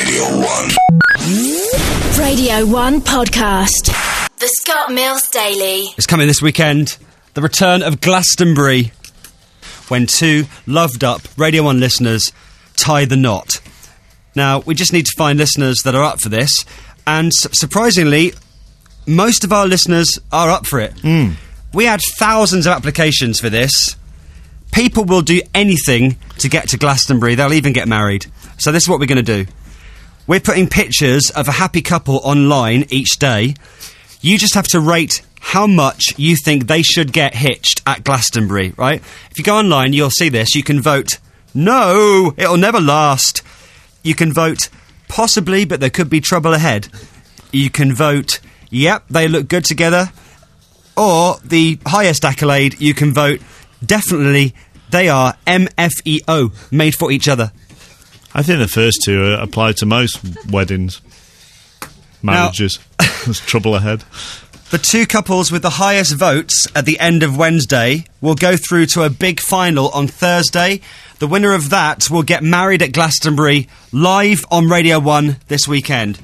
Radio 1 podcast. The Scott Mills Daily. It's coming this weekend. The return of Glastonbury, when two loved-up Radio 1 listeners tie the knot. Now, we just need to find listeners that are up for this, and surprisingly, most of our listeners are up for it. We had thousands of applications for this. People will do anything to get to Glastonbury. They'll even get married. So this is what we're going to do. We're putting pictures of a happy couple online each day. You just have to rate how much you think they should get hitched at Glastonbury, right? If you go online, you'll see this. You can vote, no, it'll never last. You can vote, possibly, but there could be trouble ahead. You can vote, yep, they look good together. Or, the highest accolade, you can vote, definitely, they are MFEO, made for each other. I think the first two apply to most weddings. Marriages. There's trouble ahead. The two couples with the highest votes at the end of Wednesday will go through to a big final on Thursday. The winner of that will get married at Glastonbury live on Radio 1 this weekend.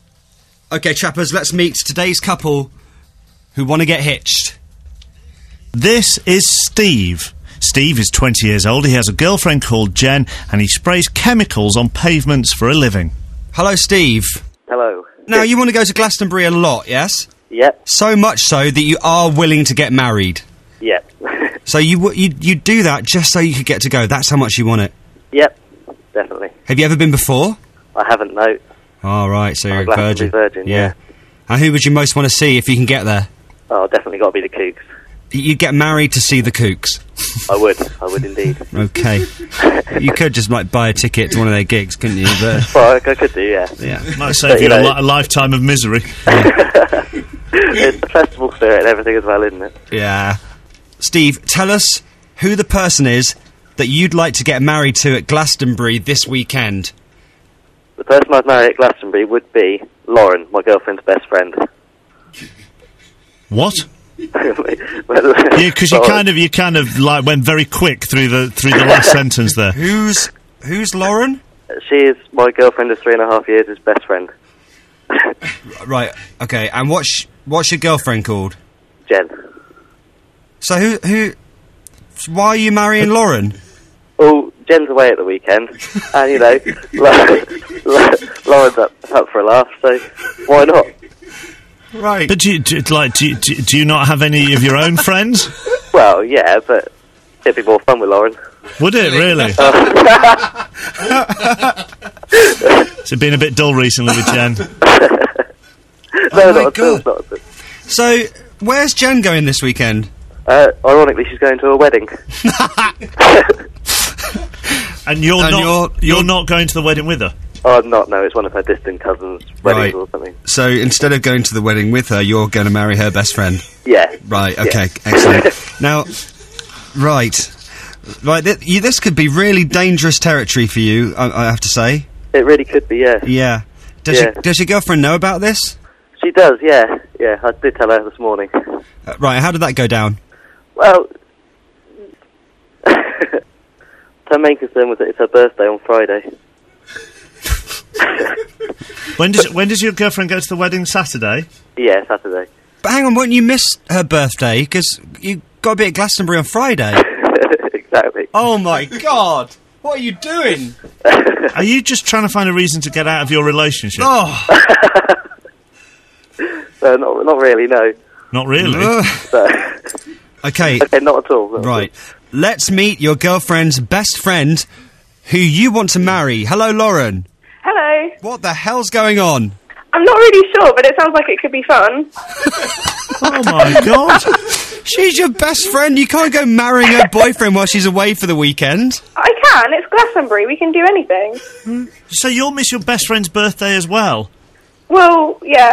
OK, chappers, let's meet today's couple who want to get hitched. This is Steve. Steve is 20 years old. He has a girlfriend called Jen, and he sprays chemicals on pavements for a living. Hello, Steve. Hello. Now, you want to go to Glastonbury a lot, yes? Yep. So much so that you are willing to get married. Yep. So you do that just so you could get to go. That's how much you want it. Yep. Definitely. Have you ever been before? I haven't, no. Oh, right, so you're a virgin. Virgin, yeah. And who would you most want to see if you can get there? Oh, definitely got to be the Kooks. You'd get married to see the Kooks? I would indeed. OK. You could just, buy a ticket to one of their gigs, couldn't you? But well, I could do, yeah. Might save you a lifetime of misery. It's the festival spirit and everything as well, isn't it? Yeah. Steve, tell us who the person is that you'd like to get married to at Glastonbury this weekend. The person I'd marry at Glastonbury would be Lauren, my girlfriend's best friend. What? Because you kind of went very quick through the last sentence there. Who's Lauren? She is my girlfriend of 3.5 years' best friend. Right. Okay. And what's your girlfriend called? Jen. So who? Why are you marrying Lauren? Well, Jen's away at the weekend, and Lauren's up for a laugh. So why not? Right. But do you not have any of your own friends? Well, yeah, but it'd be more fun with Lauren. Would it, really? Has it been a bit dull recently with Jen? No, not at all. So, where's Jen going this weekend? Ironically, she's going to a wedding. And you're not going to the wedding with her? Oh, I'm not, no. It's one of her distant cousins' weddings or something. So instead of going to the wedding with her, you're going to marry her best friend? Yeah. Right, okay, excellent. Now, right, this could be really dangerous territory for you, I have to say. It really could be, yeah. Yeah. Does your girlfriend know about this? She does, yeah. Yeah, I did tell her this morning. Right, how did that go down? Well, her main concern was that it's her birthday on Friday. When does your girlfriend go to the wedding? Saturday? Yeah, Saturday. But hang on, won't you miss her birthday? Because you got to be at Glastonbury on Friday. Exactly. Oh my God! What are you doing? Are you just trying to find a reason to get out of your relationship? Oh! No, not really, no. Not really? Okay. Okay, not at all. Right. Let's meet your girlfriend's best friend who you want to marry. Hello, Lauren. Hello. What the hell's going on? I'm not really sure, but it sounds like it could be fun. Oh my God. She's your best friend. You can't go marrying her boyfriend while she's away for the weekend. I can. It's Glastonbury. We can do anything. So you'll miss your best friend's birthday as well? Well, yeah.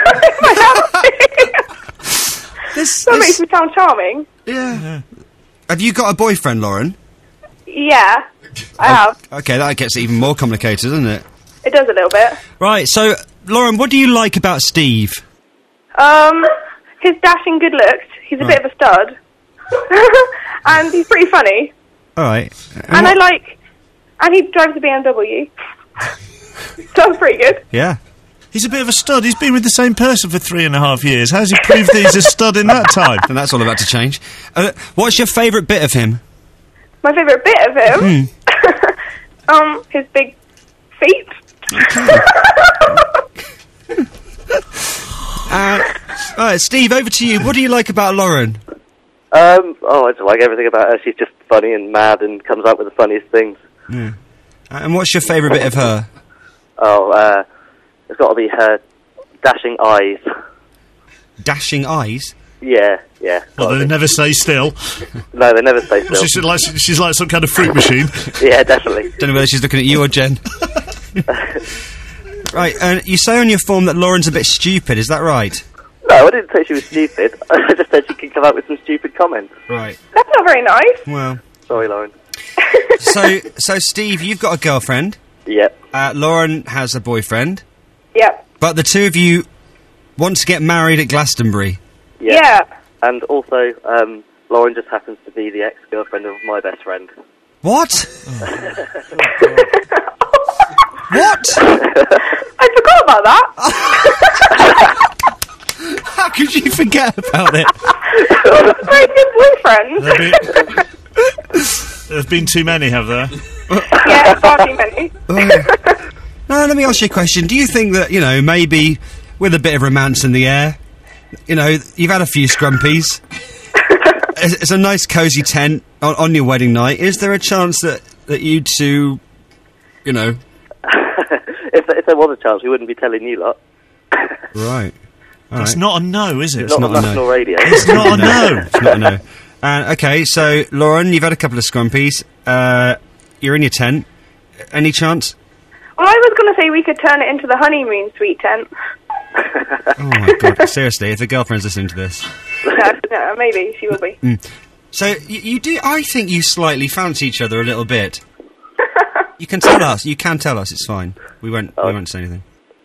That makes me sound charming. Yeah. Have you got a boyfriend, Lauren? Yeah, I have. Okay, that gets even more complicated, doesn't it? It does a little bit. Right, so, Lauren, what do you like about Steve? His dashing good looks. He's a bit of a stud. And he's pretty funny. Alright. And he drives a BMW. So I'm pretty pretty good. Yeah. He's a bit of a stud. He's been with the same person for 3.5 years. How's he proved that he's a stud in that time? And that's all about to change. What's your favourite bit of him? My favourite bit of him? His big feet. Alright, Steve, over to you. What do you like about Lauren? I just like everything about her. She's just funny and mad and comes up with the funniest things. Yeah. And what's your favourite bit of her? It's got to be her dashing eyes. Dashing eyes? Yeah. Well, they never stay still. No, they never stay still. She's like some kind of fruit machine. Yeah, definitely. Don't know whether she's looking at you or Jen. Right, and you say on your form that Lauren's a bit stupid, is that right? No, I didn't say she was stupid. I just said she could come up with some stupid comments. Right. That's not very nice. Well. Sorry, Lauren. So Steve, you've got a girlfriend. Yep. Lauren has a boyfriend. Yep. But the two of you want to get married at Glastonbury. Yeah. And also, Lauren just happens to be the ex-girlfriend of my best friend. What? What? I forgot about that. How could you forget about it? Very good boyfriend. There's been too many, have there? Yeah, far too many. Now, let me ask you a question. Do you think that, maybe with a bit of romance in the air, you've had a few scrumpies, it's a nice cosy tent on your wedding night, is there a chance that you two, If there was a chance, we wouldn't be telling you lot. Right. It's not a no, is it? It's not on national radio. It's not a no. It's not a no. Okay, so, Lauren, you've had a couple of scrumpies. You're in your tent. Any chance? Well, I was going to say we could turn it into the honeymoon suite tent. Oh, my God. Seriously, if the girlfriend's listening to this. No, maybe. She will be. So, you do... I think you slightly fancy each other a little bit. You can tell us. You can tell us. It's fine. We won't say anything.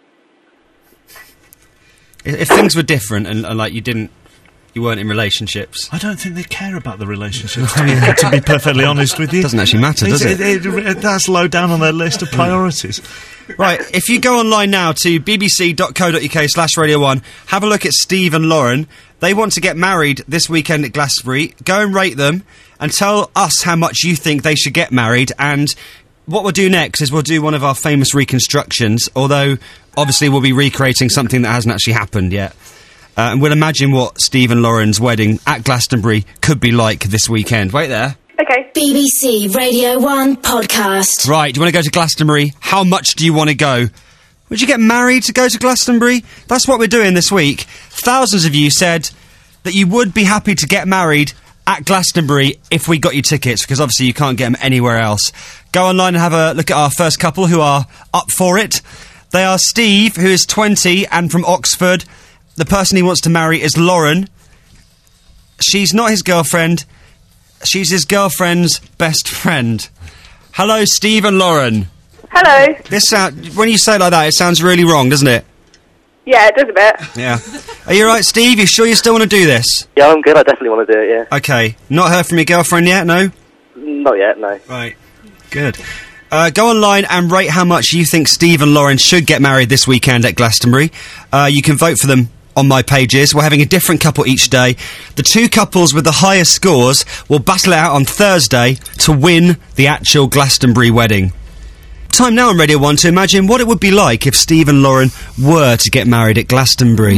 If things were different and like you weren't in relationships. I don't think they care about the relationships, to be perfectly honest with you. Doesn't actually matter, does it? That's low down on their list of priorities. Right, if you go online now to bbc.co.uk/Radio1, have a look at Steve and Lauren. They want to get married this weekend at Glastonbury. Go and rate them and tell us how much you think they should get married. And what we'll do next is we'll do one of our famous reconstructions, although obviously we'll be recreating something that hasn't actually happened yet. And we'll imagine what Steve and Lauren's wedding at Glastonbury could be like this weekend. Wait there. Okay. BBC Radio 1 podcast. Right, do you want to go to Glastonbury? How much do you want to go? Would you get married to go to Glastonbury? That's what we're doing this week. Thousands of you said that you would be happy to get married at Glastonbury if we got you tickets, because obviously you can't get them anywhere else. Go online and have a look at our first couple who are up for it. They are Steve, who is 20 and from Oxford. The person he wants to marry is Lauren. She's not his girlfriend. She's his girlfriend's best friend. Hello, Steve and Lauren. Hello. When you say it like that, it sounds really wrong, doesn't it? Yeah, it does a bit. Yeah. Are you right, Steve? You sure you still want to do this? Yeah, I'm good. I definitely want to do it, yeah. Okay. Not heard from your girlfriend yet, no? Not yet, no. Right. Good. Go online and rate how much you think Steve and Lauren should get married this weekend at Glastonbury. You can vote for them on my pages. We're having a different couple each day. The two couples with the highest scores will battle it out on Thursday to win the actual Glastonbury wedding. Time now on Radio 1 to imagine what it would be like if Steve and Lauren were to get married at Glastonbury.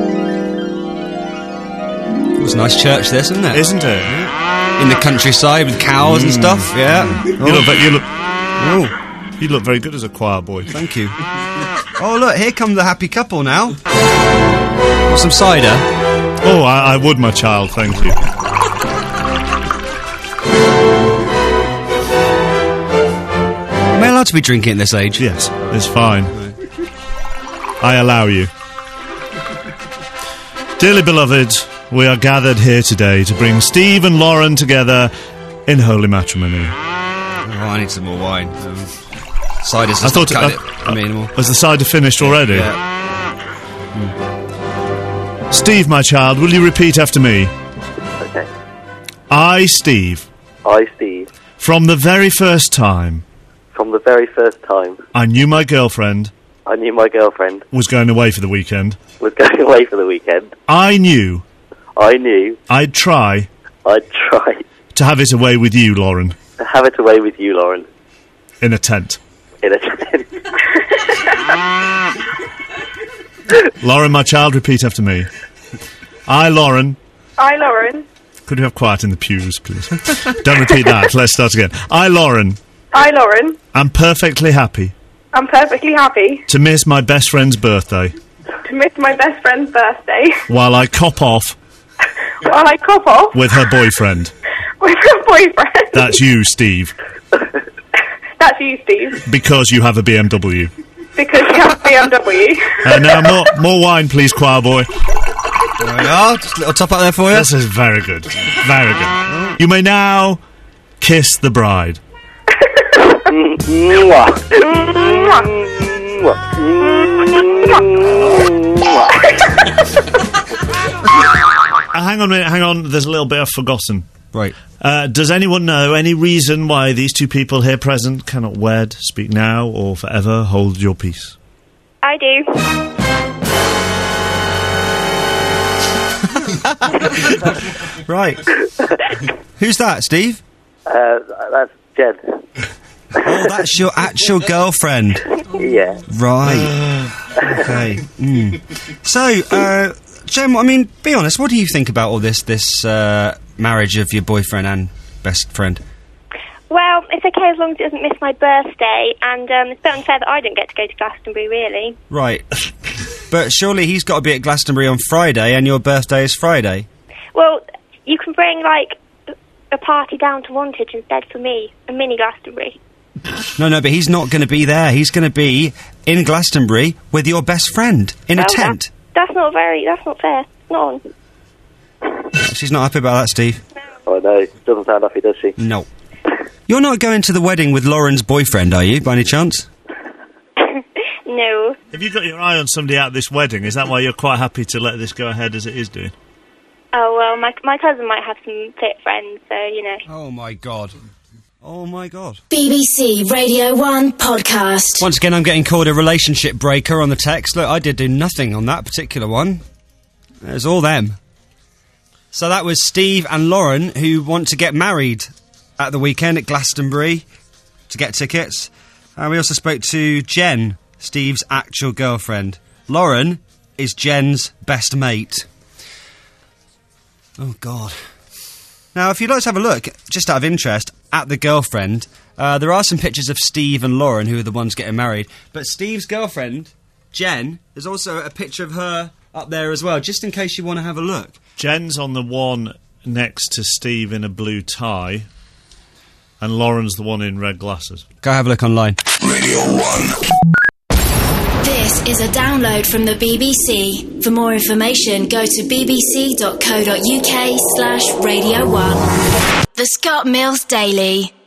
It was a nice church, this, isn't it? Isn't it? In the countryside with cows and stuff, yeah. You look very good as a choir boy. Thank you. Oh, look, here come the happy couple now. Want some cider? Oh, I would, my child, thank you. Am I allowed to be drinking at this age? Yes, it's fine. I allow you. Dearly beloved, we are gathered here today to bring Steve and Lauren together in holy matrimony. Oh, I need some more wine. Cider's just cut it anymore. Was the cider finished already? Yeah. Steve, my child, will you repeat after me? Okay. I, Steve. I, Steve. From the very first time. From the very first time. I knew my girlfriend. I knew my girlfriend was going away for the weekend. I knew I'd try to have it away with you, Lauren. In a tent. Lauren, my child, repeat after me. I, Lauren. Could you have quiet in the pews, please? Don't repeat that. Let's start again. I, Lauren. am perfectly happy. To miss my best friend's birthday. While I cop off. With her boyfriend. That's you, Steve. Because you have a BMW. Now, more wine, please, choir boy. There we are. Just a little top up there for you. This is very good. Very good. You may now kiss the bride. Hang on a minute, hang on. There's a little bit I've forgotten. Right. Does anyone know any reason why these two people here present cannot wed, speak now, or forever hold your peace? I do. Right. Who's that, Steve? That's Jen. Oh, that's your actual girlfriend. Yeah. Right. Okay. So, Jen, I mean, be honest, what do you think about all this marriage of your boyfriend and best friend? Well, it's okay as long as it doesn't miss my birthday, and it's a bit unfair that I don't get to go to Glastonbury, really. Right. But surely he's got to be at Glastonbury on Friday, and your birthday is Friday. Well, you can bring, like, a party down to Wantage instead for me, a mini Glastonbury. No, but he's not going to be there. He's going to be in Glastonbury with your best friend, in a tent. That's not fair. Not on. She's not happy about that, Steve. Oh, no. Doesn't sound happy, does she? No. You're not going to the wedding with Lauren's boyfriend, are you, by any chance? No. Have you got your eye on somebody at this wedding? Is that why you're quite happy to let this go ahead as it is doing? Oh, well, my cousin might have some fit friends, so, you know. Oh, my God. BBC Radio 1 podcast. Once again, I'm getting called a relationship breaker on the text. Look, I did do nothing on that particular one. It was all them. So that was Steve and Lauren, who want to get married at the weekend at Glastonbury to get tickets. And we also spoke to Jen, Steve's actual girlfriend. Lauren is Jen's best mate. Oh, God. Now, if you'd like to have a look, just out of interest, at the girlfriend, there are some pictures of Steve and Lauren, who are the ones getting married. But Steve's girlfriend, Jen, there's also a picture of her up there as well, just in case you want to have a look. Jen's on the one next to Steve in a blue tie, and Lauren's the one in red glasses. Go have a look online. Radio 1. This is a download from the BBC. For more information, go to bbc.co.uk/Radio 1. The Scott Mills Daily.